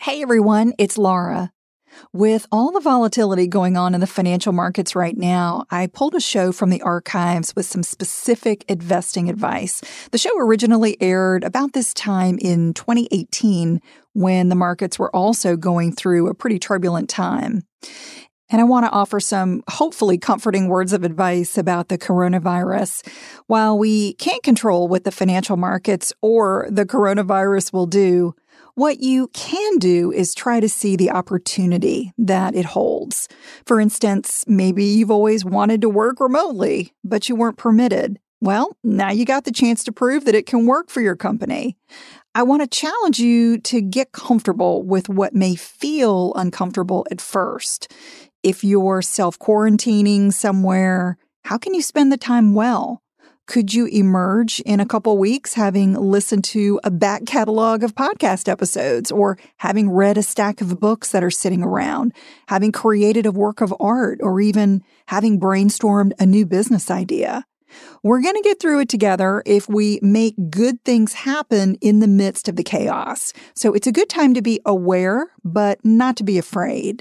Hey everyone, it's Laura. With all the volatility going on in the financial markets right now, I pulled a show from the archives with some specific investing advice. The show originally aired about this time in 2018 when the markets were also going through a pretty turbulent time. And I want to offer some hopefully comforting words of advice about the coronavirus. While we can't control what the financial markets or the coronavirus will do, what you can do is try to see the opportunity that it holds. For instance, maybe you've always wanted to work remotely, but you weren't permitted. Well, now you got the chance to prove that it can work for your company. I want to challenge you to get comfortable with what may feel uncomfortable at first. If you're self-quarantining somewhere, how can you spend the time well? Could you emerge in a couple weeks having listened to a back catalog of podcast episodes, or having read a stack of books that are sitting around, having created a work of art, or even having brainstormed a new business idea? We're going to get through it together if we make good things happen in the midst of the chaos. So it's a good time to be aware, but not to be afraid.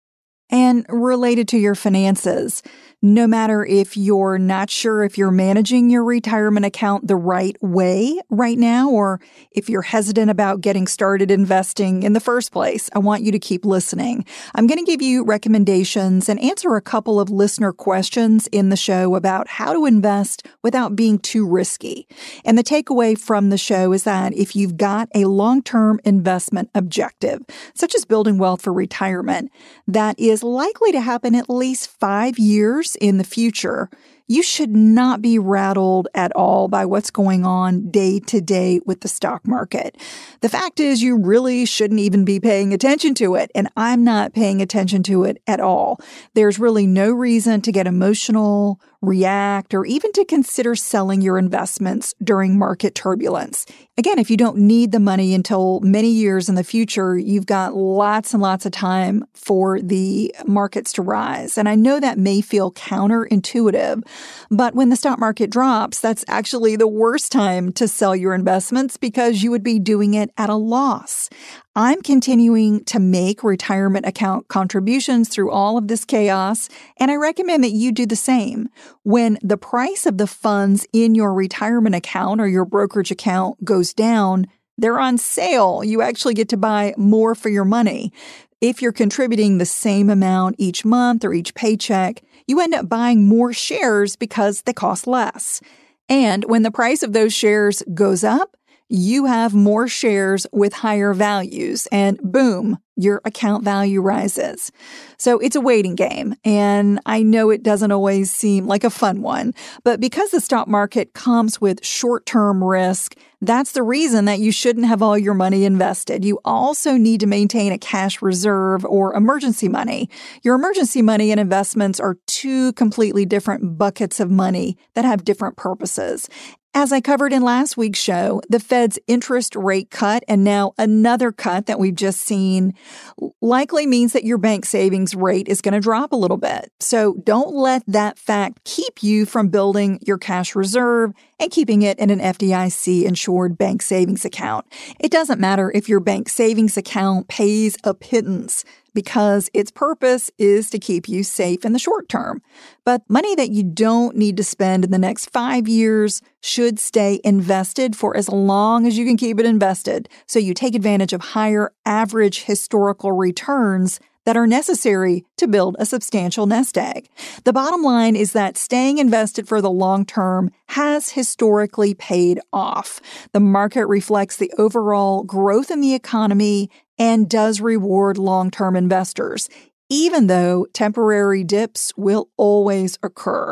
And related to your finances, no matter if you're not sure if you're managing your retirement account the right way right now, or if you're hesitant about getting started investing in the first place, I want you to keep listening. I'm going to give you recommendations and answer a couple of listener questions in the show about how to invest without being too risky. And the takeaway from the show is that if you've got a long-term investment objective, such as building wealth for retirement, that is likely to happen at least 5 years in the future, you should not be rattled at all by what's going on day to day with the stock market. The fact is, you really shouldn't even be paying attention to it, and I'm not paying attention to it at all. There's really no reason to get emotional, react, or even to consider selling your investments during market turbulence. Again, if you don't need the money until many years in the future, you've got lots and lots of time for the markets to rise. And I know that may feel counterintuitive, but when the stock market drops, that's actually the worst time to sell your investments because you would be doing it at a loss. I'm continuing to make retirement account contributions through all of this chaos, and I recommend that you do the same. When the price of the funds in your retirement account or your brokerage account goes down, they're on sale. You actually get to buy more for your money. If you're contributing the same amount each month or each paycheck, you end up buying more shares because they cost less. And when the price of those shares goes up, you have more shares with higher values, and boom, your account value rises. So it's a waiting game, and I know it doesn't always seem like a fun one, but because the stock market comes with short-term risk, that's the reason that you shouldn't have all your money invested. You also need to maintain a cash reserve or emergency money. Your emergency money and investments are two completely different buckets of money that have different purposes. As I covered in last week's show, the Fed's interest rate cut and now another cut that we've just seen likely means that your bank savings rate is going to drop a little bit. So don't let that fact keep you from building your cash reserve and keeping it in an FDIC-insured bank savings account. It doesn't matter if your bank savings account pays a pittance, because its purpose is to keep you safe in the short term. But money that you don't need to spend in the next 5 years should stay invested for as long as you can keep it invested, so you take advantage of higher average historical returns that are necessary to build a substantial nest egg. The bottom line is that staying invested for the long term has historically paid off. The market reflects the overall growth in the economy and does reward long-term investors, even though temporary dips will always occur.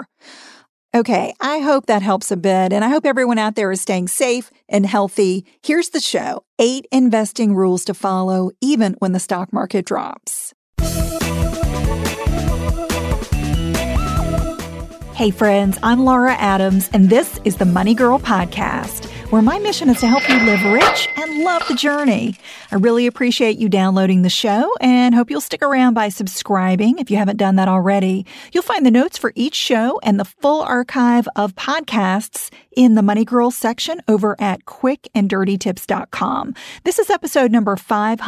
Okay, I hope that helps a bit, and I hope everyone out there is staying safe and healthy. Here's the show: 8 investing rules to follow even when the stock market drops. Hey friends, I'm Laura Adams, and this is the Money Girl Podcast, where my mission is to help you live rich and love the journey. I really appreciate you downloading the show and hope you'll stick around by subscribing if you haven't done that already. You'll find the notes for each show and the full archive of podcasts in the Money Girls section over at quickanddirtytips.com. This is episode number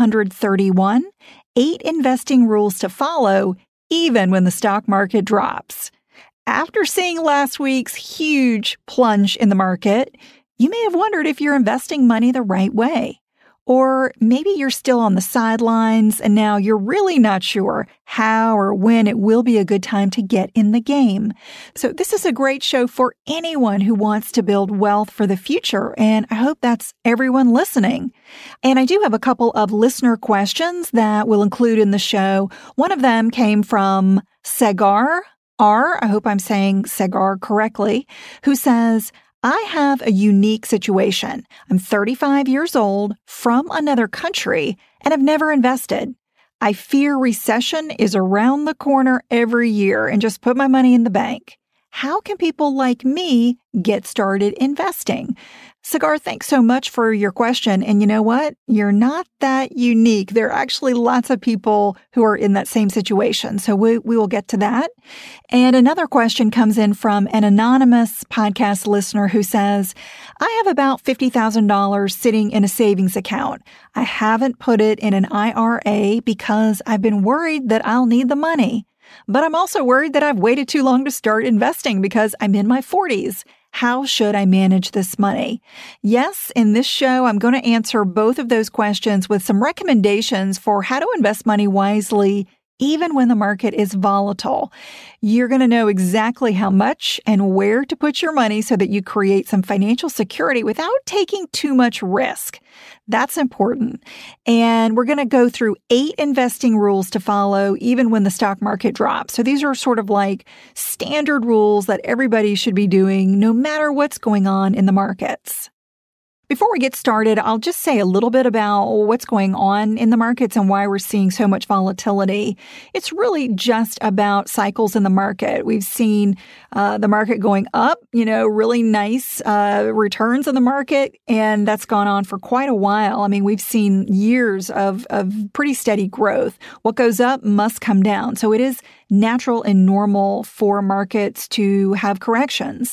531, 8 Investing Rules to Follow Even When the Stock Market Drops. After seeing last week's huge plunge in the market, you may have wondered if you're investing money the right way. Or maybe you're still on the sidelines and now you're really not sure how or when it will be a good time to get in the game. So this is a great show for anyone who wants to build wealth for the future, and I hope that's everyone listening. And I do have a couple of listener questions that we'll include in the show. One of them came from Segar R, I hope I'm saying Segar correctly, who says, I have a unique situation. I'm 35 years old, from another country, and have never invested. I fear recession is around the corner every year and just put my money in the bank. How can people like me get started investing? Cigar, thanks so much for your question. And you know what? You're not that unique. There are actually lots of people who are in that same situation. So we will get to that. And another question comes in from an anonymous podcast listener who says, I have about $50,000 sitting in a savings account. I haven't put it in an IRA because I've been worried that I'll need the money. But I'm also worried that I've waited too long to start investing because I'm in my 40s. How should I manage this money? Yes, in this show, I'm going to answer both of those questions with some recommendations for how to invest money wisely, even when the market is volatile. You're going to know exactly how much and where to put your money so that you create some financial security without taking too much risk. That's important. And we're going to go through 8 investing rules to follow even when the stock market drops. So these are sort of like standard rules that everybody should be doing no matter what's going on in the markets. Before we get started, I'll just say a little bit about what's going on in the markets and why we're seeing so much volatility. It's really just about cycles in the market. We've seen the market going up, really nice returns in the market, and that's gone on for quite a while. I mean, we've seen years of pretty steady growth. What goes up must come down. So it is natural and normal for markets to have corrections.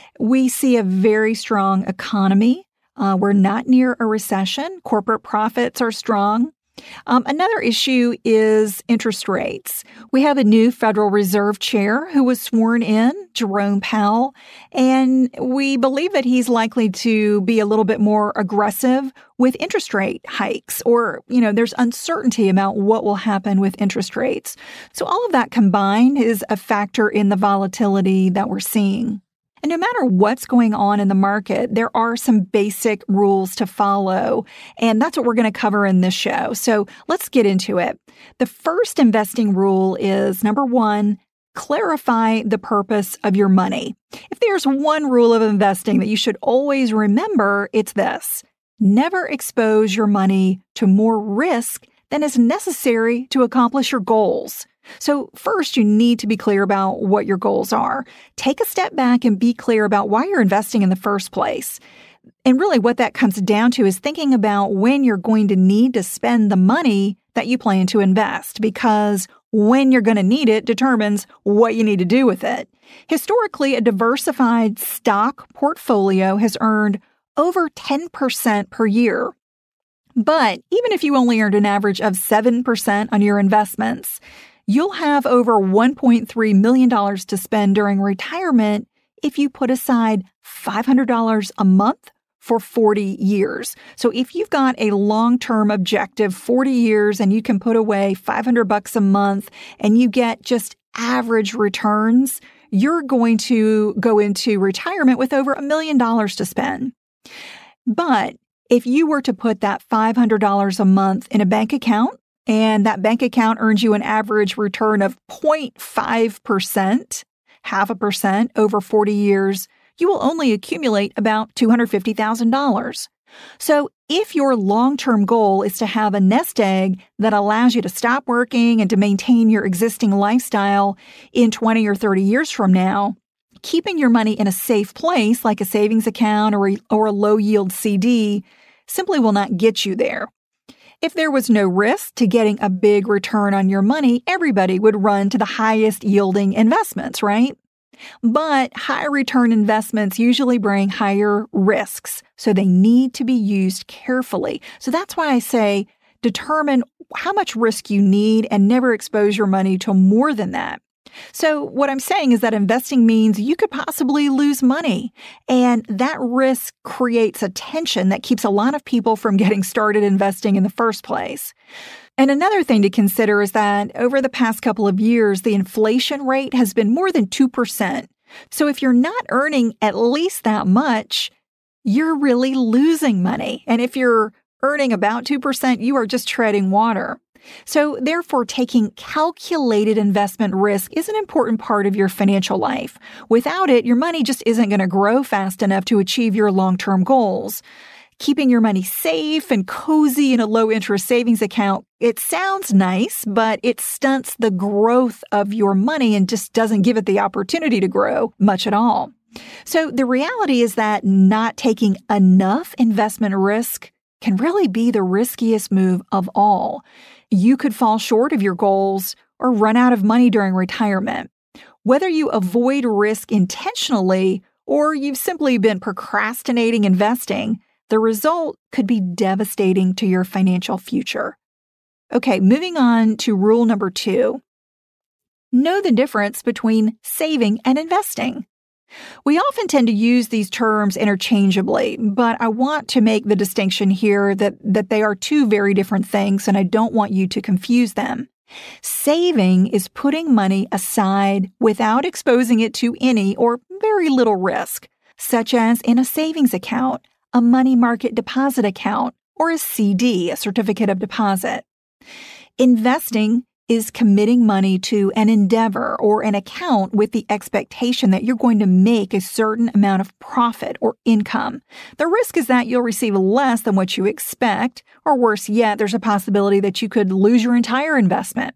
We see a very strong economy. We're not near a recession. Corporate profits are strong. Another issue is interest rates. We have a new Federal Reserve chair who was sworn in, Jerome Powell, and we believe that he's likely to be a little bit more aggressive with interest rate hikes, or, there's uncertainty about what will happen with interest rates. So all of that combined is a factor in the volatility that we're seeing. And no matter what's going on in the market, there are some basic rules to follow, and that's what we're going to cover in this show. So let's get into it. The first investing rule is, number 1, clarify the purpose of your money. If there's one rule of investing that you should always remember, it's this: never expose your money to more risk than is necessary to accomplish your goals. So first, you need to be clear about what your goals are. Take a step back and be clear about why you're investing in the first place. And really what that comes down to is thinking about when you're going to need to spend the money that you plan to invest, because when you're going to need it determines what you need to do with it. Historically, a diversified stock portfolio has earned over 10% per year. But even if you only earned an average of 7% on your investments, you'll have over $1.3 million to spend during retirement if you put aside $500 a month for 40 years. So if you've got a long-term objective, 40 years, and you can put away $500 a month and you get just average returns, you're going to go into retirement with over $1 million to spend. But if you were to put that $500 a month in a bank account, and that bank account earns you an average return of 0.5%, 0.5% over 40 years, you will only accumulate about $250,000. So if your long-term goal is to have a nest egg that allows you to stop working and to maintain your existing lifestyle in 20 or 30 years from now, Keeping your money in a safe place, like a savings account or a low-yield CD, simply will not get you there. If there was no risk to getting a big return on your money, everybody would run to the highest yielding investments, right? But high return investments usually bring higher risks, so they need to be used carefully. So that's why I say determine how much risk you need and never expose your money to more than that. So what I'm saying is that investing means you could possibly lose money, and that risk creates a tension that keeps a lot of people from getting started investing in the first place. And another thing to consider is that over the past couple of years, the inflation rate has been more than 2%. So if you're not earning at least that much, you're really losing money. And if you're earning about 2%, you are just treading water. So therefore, taking calculated investment risk is an important part of your financial life. Without it, your money just isn't going to grow fast enough to achieve your long-term goals. Keeping your money safe and cozy in a low-interest savings account, it sounds nice, but it stunts the growth of your money and just doesn't give it the opportunity to grow much at all. So the reality is that not taking enough investment risk can really be the riskiest move of all. You could fall short of your goals or run out of money during retirement. Whether you avoid risk intentionally or you've simply been procrastinating investing, the result could be devastating to your financial future. Okay, moving on to rule number 2. Know the difference between saving and investing. We often tend to use these terms interchangeably, but I want to make the distinction here that they are two very different things, and I don't want you to confuse them. Saving is putting money aside without exposing it to any or very little risk, such as in a savings account, a money market deposit account, or a CD, a certificate of deposit. Investing is committing money to an endeavor or an account with the expectation that you're going to make a certain amount of profit or income. The risk is that you'll receive less than what you expect, or worse yet, there's a possibility that you could lose your entire investment.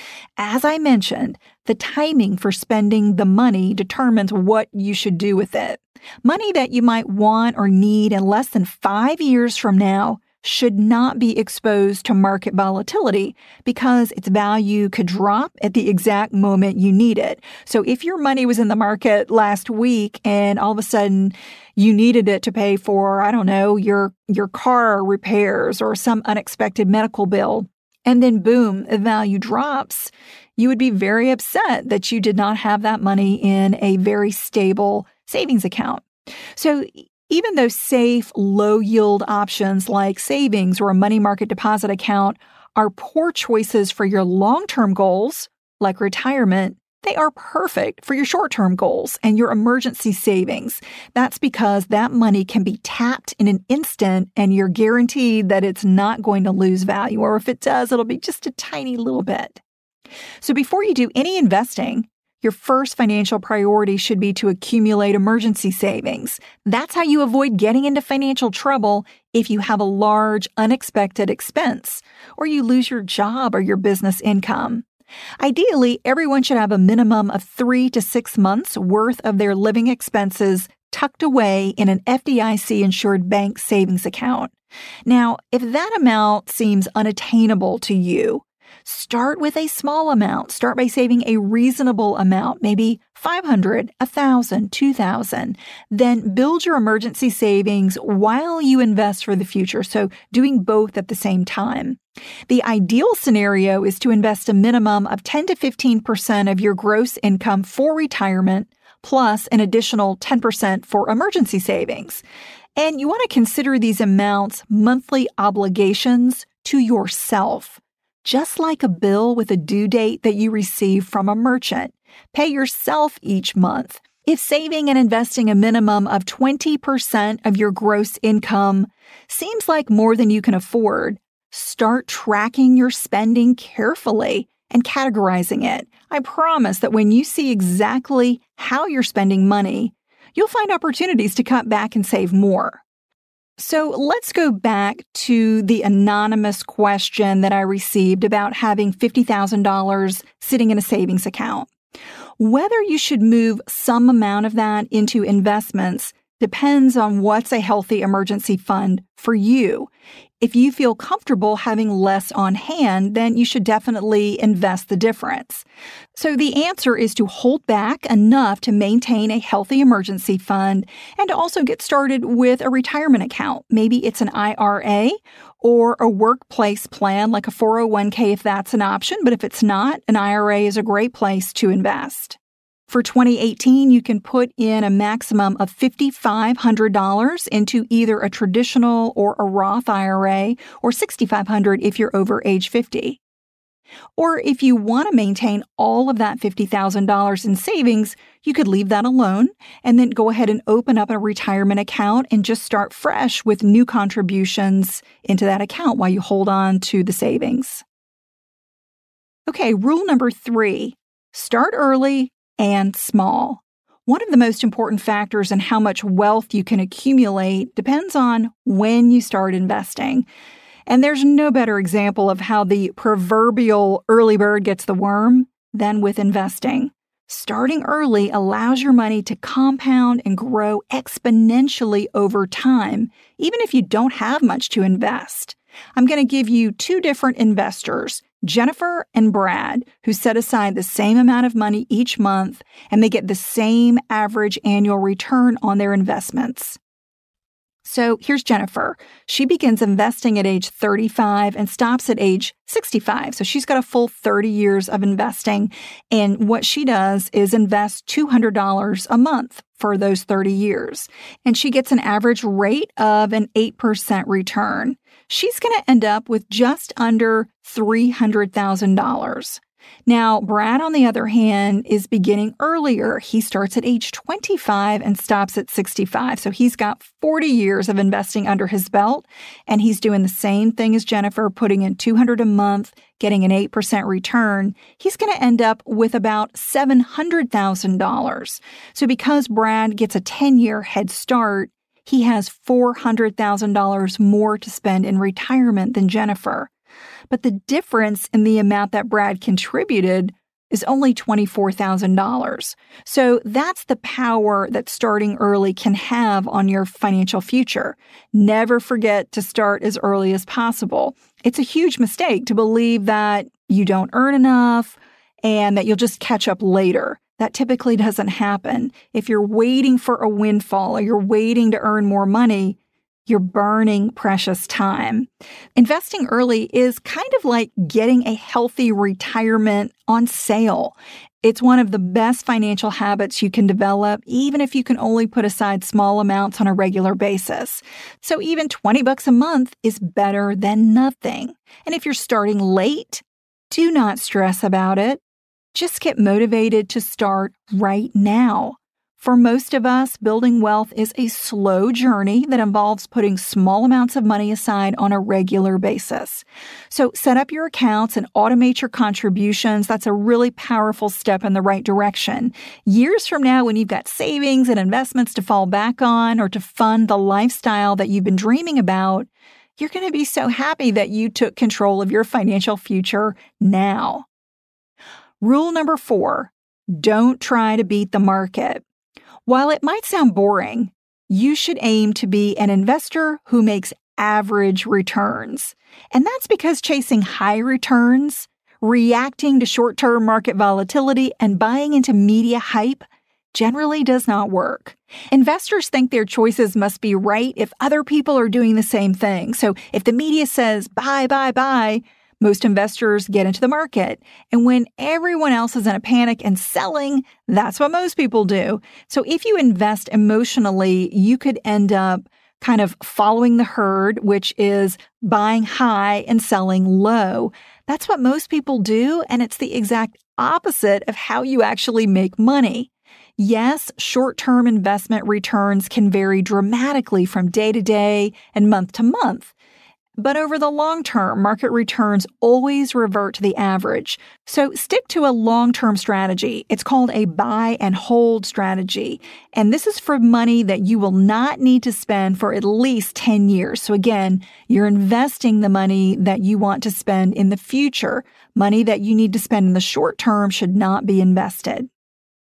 As I mentioned, the timing for spending the money determines what you should do with it. Money that you might want or need in less than 5 years from now should not be exposed to market volatility because its value could drop at the exact moment you need it. So if your money was in the market last week and all of a sudden you needed it to pay for, I don't know, your car repairs or some unexpected medical bill, and then boom, the value drops, you would be very upset that you did not have that money in a very stable savings account. So even though safe, low-yield options like savings or a money market deposit account are poor choices for your long-term goals, like retirement, they are perfect for your short-term goals and your emergency savings. That's because that money can be tapped in an instant and you're guaranteed that it's not going to lose value, or if it does, it'll be just a tiny little bit. So before you do any investing, your first financial priority should be to accumulate emergency savings. That's how you avoid getting into financial trouble if you have a large, unexpected expense, or you lose your job or your business income. Ideally, everyone should have a minimum of 3 to 6 months worth of their living expenses tucked away in an FDIC-insured bank savings account. Now, if that amount seems unattainable to you, start with a small amount. Start by saving a reasonable amount, maybe $500, $1,000, $2,000. Then build your emergency savings while you invest for the future. So doing both at the same time. The ideal scenario is to invest a minimum of 10 to 15% of your gross income for retirement, plus an additional 10% for emergency savings. And you want to consider these amounts monthly obligations to yourself. Just like a bill with a due date that you receive from a merchant, pay yourself each month. If saving and investing a minimum of 20% of your gross income seems like more than you can afford, start tracking your spending carefully and categorizing it. I promise that when you see exactly how you're spending money, you'll find opportunities to cut back and save more. So let's go back to the anonymous question that I received about having $50,000 sitting in a savings account. Whether you should move some amount of that into investments depends on what's a healthy emergency fund for you. If you feel comfortable having less on hand, then you should definitely invest the difference. So the answer is to hold back enough to maintain a healthy emergency fund and to also get started with a retirement account. Maybe it's an IRA or a workplace plan like a 401k if that's an option, but if it's not, an IRA is a great place to invest. For 2018, you can put in a maximum of $5,500 into either a traditional or a Roth IRA, or $6,500 if you're over age 50. Or if you want to maintain all of that $50,000 in savings, you could leave that alone and then go ahead and open up a retirement account and just start fresh with new contributions into that account while you hold on to the savings. Okay, rule number 3, start early and small. One of the most important factors in how much wealth you can accumulate depends on when you start investing. And there's no better example of how the proverbial early bird gets the worm than with investing. Starting early allows your money to compound and grow exponentially over time, even if you don't have much to invest. I'm going to give you 2 different investors, Jennifer and Brad, who set aside the same amount of money each month, and they get the same average annual return on their investments. So here's Jennifer. She begins investing at age 35 and stops at age 65. So she's got a full 30 years of investing. And what she does is invest $200 a month for those 30 years. And she gets an average rate of an 8% return. She's going to end up with just under $300,000. Now, Brad, on the other hand, is beginning earlier. He starts at age 25 and stops at 65. So he's got 40 years of investing under his belt, and he's doing the same thing as Jennifer, putting in $200 a month, getting an 8% return. He's going to end up with about $700,000. So because Brad gets a 10-year head start, he has $400,000 more to spend in retirement than Jennifer. But the difference in the amount that Brad contributed is only $24,000. So that's the power that starting early can have on your financial future. Never forget to start as early as possible. It's a huge mistake to believe that you don't earn enough and that you'll just catch up later. That typically doesn't happen. If you're waiting for a windfall or you're waiting to earn more money, you're burning precious time. Investing early is kind of like getting a healthy retirement on sale. It's one of the best financial habits you can develop, even if you can only put aside small amounts on a regular basis. So even $20 a month is better than nothing. And if you're starting late, do not stress about it. Just get motivated to start right now. For most of us, building wealth is a slow journey that involves putting small amounts of money aside on a regular basis. So set up your accounts and automate your contributions. That's a really powerful step in the right direction. Years from now, when you've got savings and investments to fall back on or to fund the lifestyle that you've been dreaming about, you're going to be so happy that you took control of your financial future now. Rule number 4, don't try to beat the market. While it might sound boring, you should aim to be an investor who makes average returns. And that's because chasing high returns, reacting to short-term market volatility, and buying into media hype generally does not work. Investors think their choices must be right if other people are doing the same thing. So if the media says, buy, buy, buy, most investors get into the market. And when everyone else is in a panic and selling, that's what most people do. So if you invest emotionally, you could end up kind of following the herd, which is buying high and selling low. That's what most people do, and it's the exact opposite of how you actually make money. Yes, short-term investment returns can vary dramatically from day to day and month to month. But over the long term, market returns always revert to the average. So stick to a long-term strategy. It's called a buy and hold strategy. And this is for money that you will not need to spend for at least 10 years. So again, you're investing the money that you want to spend in the future. Money that you need to spend in the short term should not be invested.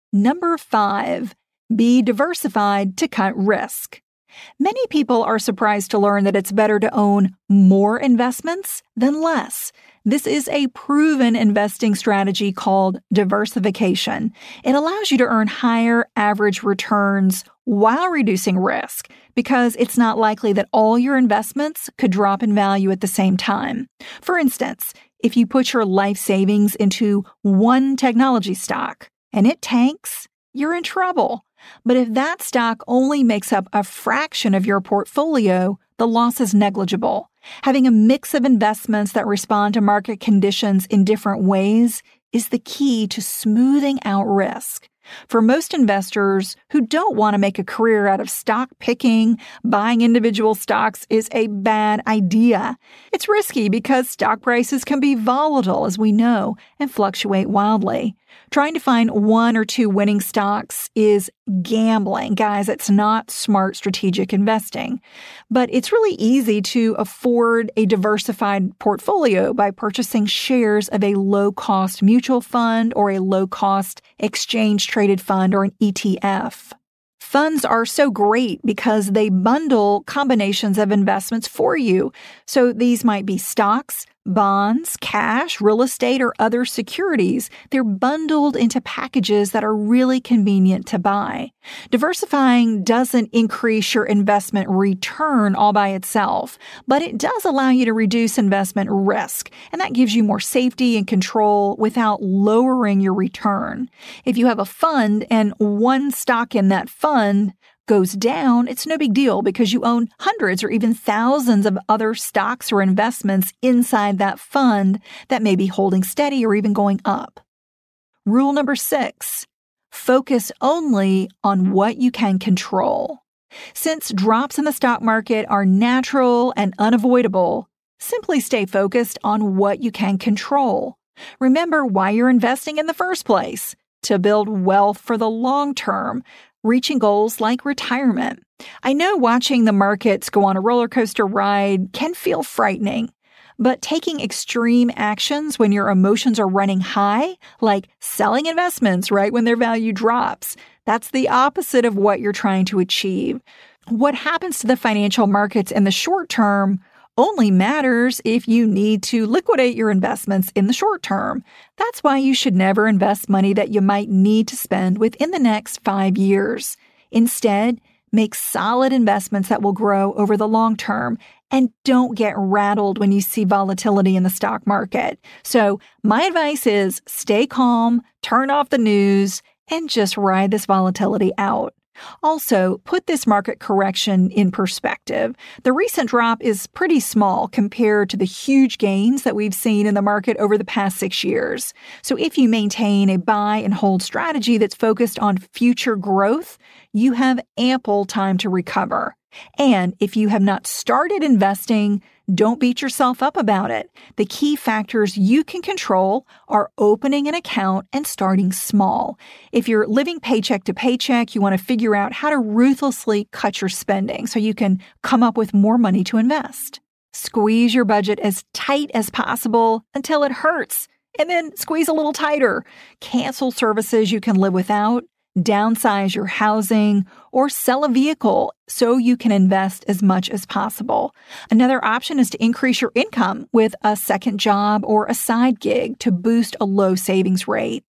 Number 5, be diversified to cut risk. Many people are surprised to learn that it's better to own more investments than less. This is a proven investing strategy called diversification. It allows you to earn higher average returns while reducing risk because it's not likely that all your investments could drop in value at the same time. For instance, if you put your life savings into one technology stock and it tanks, you're in trouble. But if that stock only makes up a fraction of your portfolio, the loss is negligible. Having a mix of investments that respond to market conditions in different ways is the key to smoothing out risk. For most investors who don't want to make a career out of stock picking, buying individual stocks is a bad idea. It's risky because stock prices can be volatile, as we know, and fluctuate wildly. Trying to find one or two winning stocks is gambling. Guys, it's not smart strategic investing. But it's really easy to afford a diversified portfolio by purchasing shares of a low-cost mutual fund or a low-cost exchange-traded fund or an ETF. Funds are so great because they bundle combinations of investments for you. So these might be stocks, bonds, cash, real estate, or other securities. They're bundled into packages that are really convenient to buy. Diversifying doesn't increase your investment return all by itself, but it does allow you to reduce investment risk, and that gives you more safety and control without lowering your return. If you have a fund and one stock in that fund goes down, it's no big deal because you own hundreds or even thousands of other stocks or investments inside that fund that may be holding steady or even going up. Rule number 6, focus only on what you can control. Since drops in the stock market are natural and unavoidable, simply stay focused on what you can control. Remember why you're investing in the first place: to build wealth for the long term, reaching goals like retirement. I know watching the markets go on a roller coaster ride can feel frightening, but taking extreme actions when your emotions are running high, like selling investments right when their value drops, that's the opposite of what you're trying to achieve. What happens to the financial markets in the short term only matters if you need to liquidate your investments in the short term. That's why you should never invest money that you might need to spend within the next 5 years. Instead, make solid investments that will grow over the long term, and don't get rattled when you see volatility in the stock market. So my advice is stay calm, turn off the news, and just ride this volatility out. Also, put this market correction in perspective. The recent drop is pretty small compared to the huge gains that we've seen in the market over the past 6 years. So if you maintain a buy and hold strategy that's focused on future growth, you have ample time to recover. And if you have not started investing, don't beat yourself up about it. The key factors you can control are opening an account and starting small. If you're living paycheck to paycheck, you want to figure out how to ruthlessly cut your spending so you can come up with more money to invest. Squeeze your budget as tight as possible until it hurts, and then squeeze a little tighter. Cancel services you can live without, downsize your housing, or sell a vehicle so you can invest as much as possible. Another option is to increase your income with a second job or a side gig to boost a low savings rate.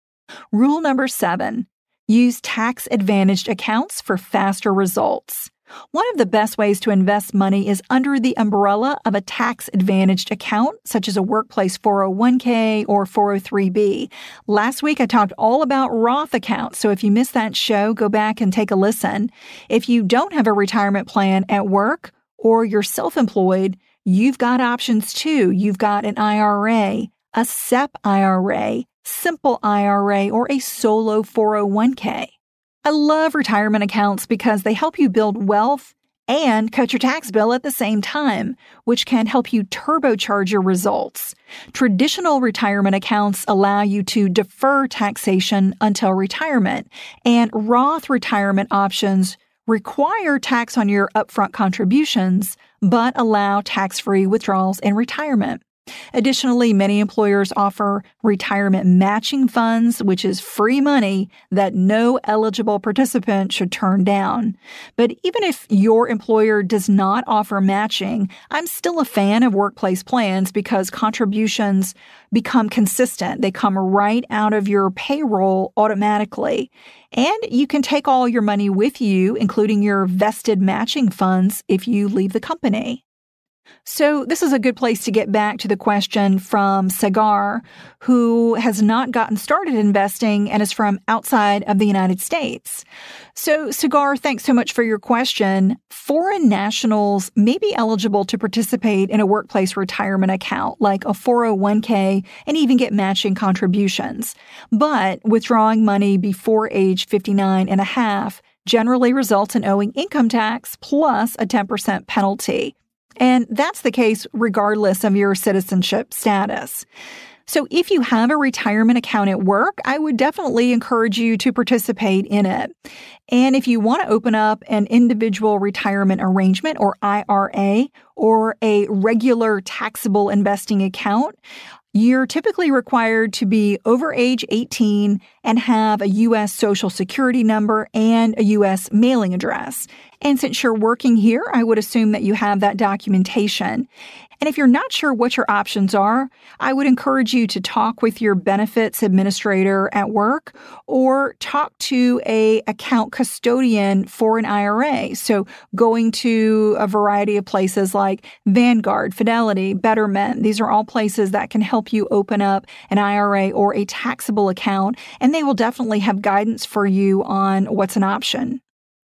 Rule number 7, use tax-advantaged accounts for faster results. One of the best ways to invest money is under the umbrella of a tax-advantaged account, such as a workplace 401k or 403b. Last week, I talked all about Roth accounts, so if you missed that show, go back and take a listen. If you don't have a retirement plan at work or you're self-employed, you've got options too. You've got an IRA, a SEP IRA, simple IRA, or a solo 401k. I love retirement accounts because they help you build wealth and cut your tax bill at the same time, which can help you turbocharge your results. Traditional retirement accounts allow you to defer taxation until retirement, and Roth retirement options require tax on your upfront contributions, but allow tax-free withdrawals in retirement. Additionally, many employers offer retirement matching funds, which is free money that no eligible participant should turn down. But even if your employer does not offer matching, I'm still a fan of workplace plans because contributions become consistent. They come right out of your payroll automatically. And you can take all your money with you, including your vested matching funds, if you leave the company. So this is a good place to get back to the question from Sagar, who has not gotten started investing and is from outside of the United States. So Sagar, thanks so much for your question. Foreign nationals may be eligible to participate in a workplace retirement account like a 401k and even get matching contributions. But withdrawing money before age 59 and a half generally results in owing income tax plus a 10% penalty. And that's the case regardless of your citizenship status. So if you have a retirement account at work, I would definitely encourage you to participate in it. And if you want to open up an individual retirement arrangement or IRA or a regular taxable investing account, you're typically required to be over age 18 and have a U.S. Social Security number and a U.S. mailing address. And since you're working here, I would assume that you have that documentation. And if you're not sure what your options are, I would encourage you to talk with your benefits administrator at work or talk to an account custodian for an IRA. So going to a variety of places like Vanguard, Fidelity, Betterment, these are all places that can help you open up an IRA or a taxable account, and they will definitely have guidance for you on what's an option.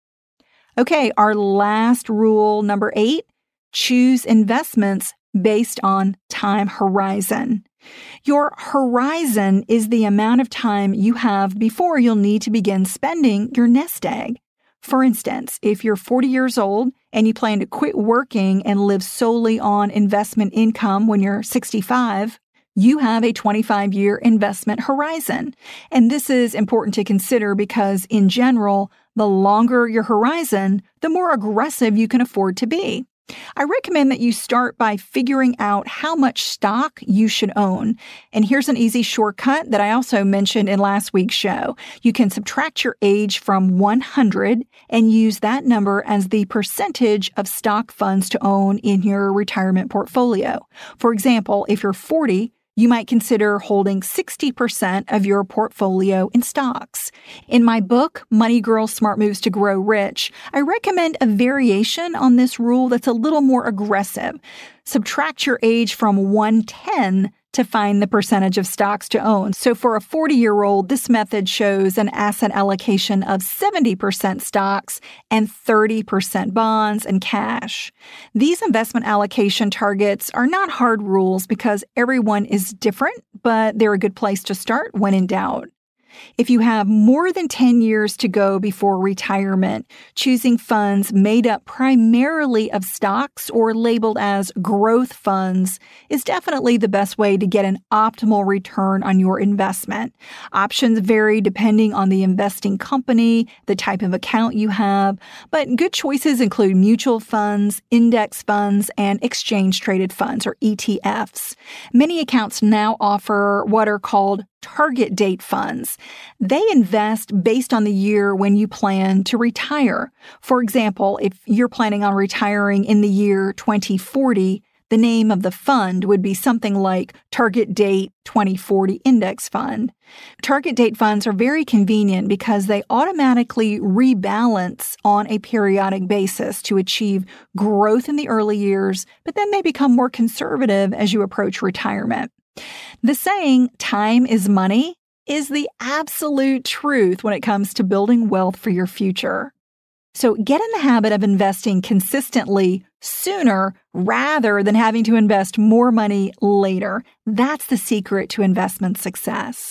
Okay, our last rule, number 8, choose investments based on time horizon. Your horizon is the amount of time you have before you'll need to begin spending your nest egg. For instance, if you're 40 years old and you plan to quit working and live solely on investment income when you're 65, you have a 25-year investment horizon. And this is important to consider because, in general, the longer your horizon, the more aggressive you can afford to be. I recommend that you start by figuring out how much stock you should own. And here's an easy shortcut that I also mentioned in last week's show. You can subtract your age from 100 and use that number as the percentage of stock funds to own in your retirement portfolio. For example, if you're 40, you might consider holding 60% of your portfolio in stocks. In my book, Money Girls Smart Moves to Grow Rich, I recommend a variation on this rule that's a little more aggressive. Subtract your age from 110 to find the percentage of stocks to own. So for a 40-year-old, this method shows an asset allocation of 70% stocks and 30% bonds and cash. These investment allocation targets are not hard rules because everyone is different, but they're a good place to start when in doubt. If you have more than 10 years to go before retirement, choosing funds made up primarily of stocks or labeled as growth funds is definitely the best way to get an optimal return on your investment. Options vary depending on the investing company, the type of account you have, but good choices include mutual funds, index funds, and exchange-traded funds, or ETFs. Many accounts now offer what are called target date funds. They invest based on the year when you plan to retire. For example, if you're planning on retiring in the year 2040, the name of the fund would be something like Target Date 2040 Index Fund. Target date funds are very convenient because they automatically rebalance on a periodic basis to achieve growth in the early years, but then they become more conservative as you approach retirement. The saying, time is money, is the absolute truth when it comes to building wealth for your future. So get in the habit of investing consistently sooner rather than having to invest more money later. That's the secret to investment success.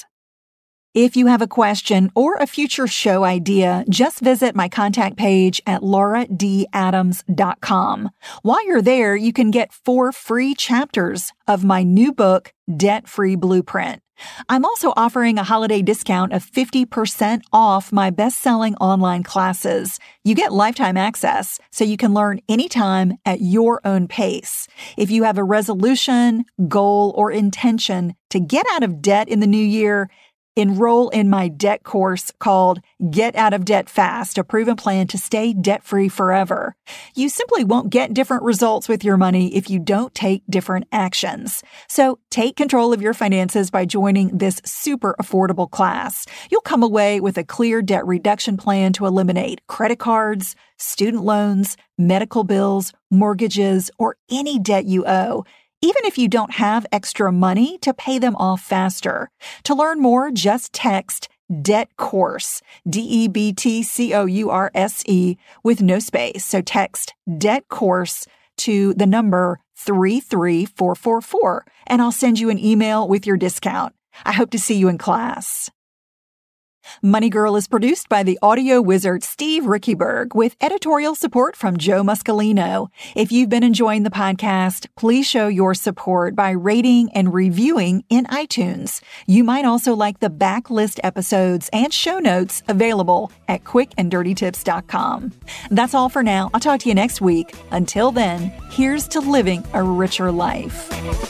If you have a question or a future show idea, just visit my contact page at lauradadams.com. While you're there, you can get 4 free chapters of my new book, Debt-Free Blueprint. I'm also offering a holiday discount of 50% off my best-selling online classes. You get lifetime access, so you can learn anytime at your own pace. If you have a resolution, goal, or intention to get out of debt in the new year, enroll in my debt course called Get Out of Debt Fast, a proven plan to stay debt-free forever. You simply won't get different results with your money if you don't take different actions. So take control of your finances by joining this super affordable class. You'll come away with a clear debt reduction plan to eliminate credit cards, student loans, medical bills, mortgages, or any debt you owe, even if you don't have extra money to pay them off faster. To learn more, just text Debt Course, DEBTCOURSE, with no space. So text Debt Course to the number 33444, and I'll send you an email with your discount. I hope to see you in class. Money Girl is produced by the audio wizard Steve Rickyberg with editorial support from Joe Muscolino. If you've been enjoying the podcast, please show your support by rating and reviewing in iTunes. You might also like the backlist episodes and show notes available at quickanddirtytips.com. That's all for now. I'll talk to you next week. Until then, here's to living a richer life.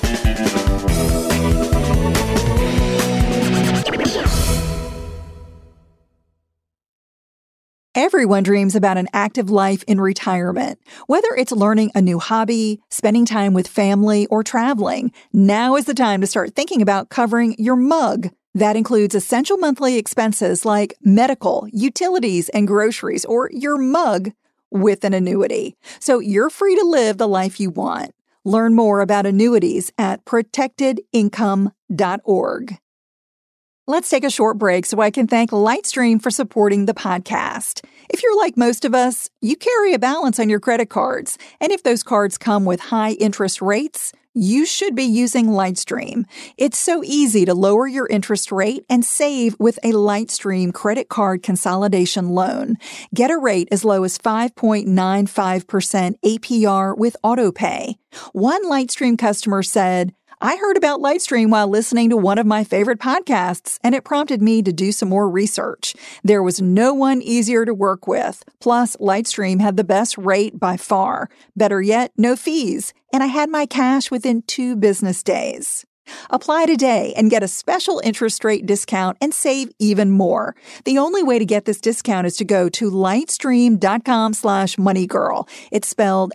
Everyone dreams about an active life in retirement. Whether it's learning a new hobby, spending time with family, or traveling, now is the time to start thinking about covering your mug. That includes essential monthly expenses like medical, utilities, and groceries, or your mug with an annuity. So you're free to live the life you want. Learn more about annuities at protectedincome.org. Let's take a short break so I can thank Lightstream for supporting the podcast. If you're like most of us, you carry a balance on your credit cards, and if those cards come with high interest rates, you should be using Lightstream. It's so easy to lower your interest rate and save with a Lightstream credit card consolidation loan. Get a rate as low as 5.95% APR with AutoPay. One Lightstream customer said, I heard about Lightstream while listening to one of my favorite podcasts, and it prompted me to do some more research. There was no one easier to work with. Plus, Lightstream had the best rate by far. Better yet, no fees. And I had my cash within 2 business days. Apply today and get a special interest rate discount and save even more. The only way to get this discount is to go to lightstream.com/moneygirl. It's spelled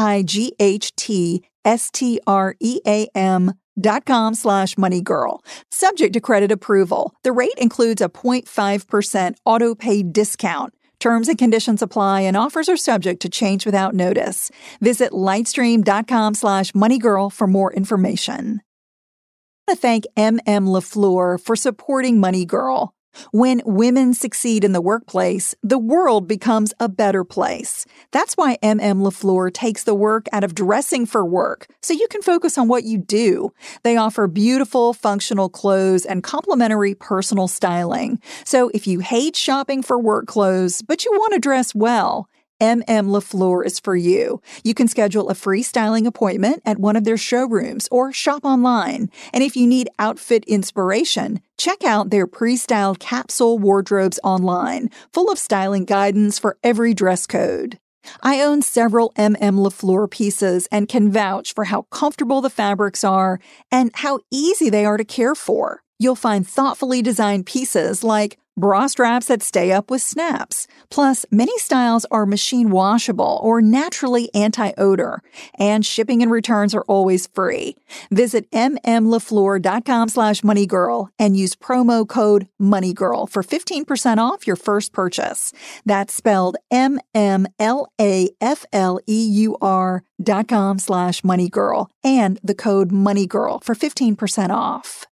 lightstream.com/moneygirl. Subject to credit approval. The rate includes a 0.5% auto-pay discount. Terms and conditions apply and offers are subject to change without notice. Visit lightstream.com/moneygirl for more information. I want to thank M.M. LaFleur for supporting Money Girl. When women succeed in the workplace, the world becomes a better place. That's why M.M. LaFleur takes the work out of dressing for work, so you can focus on what you do. They offer beautiful, functional clothes and complimentary personal styling. So if you hate shopping for work clothes, but you want to dress well, M.M. LaFleur is for you. You can schedule a free styling appointment at one of their showrooms or shop online. And if you need outfit inspiration, check out their pre-styled capsule wardrobes online, full of styling guidance for every dress code. I own several M.M. LaFleur pieces and can vouch for how comfortable the fabrics are and how easy they are to care for. You'll find thoughtfully designed pieces like bra straps that stay up with snaps. Plus, many styles are machine washable or naturally anti-odor, and shipping and returns are always free. Visit mmlafleur.com/moneygirl and use promo code moneygirl for 15% off your first purchase. That's spelled mmlafleur.com/moneygirl and the code moneygirl for 15% off.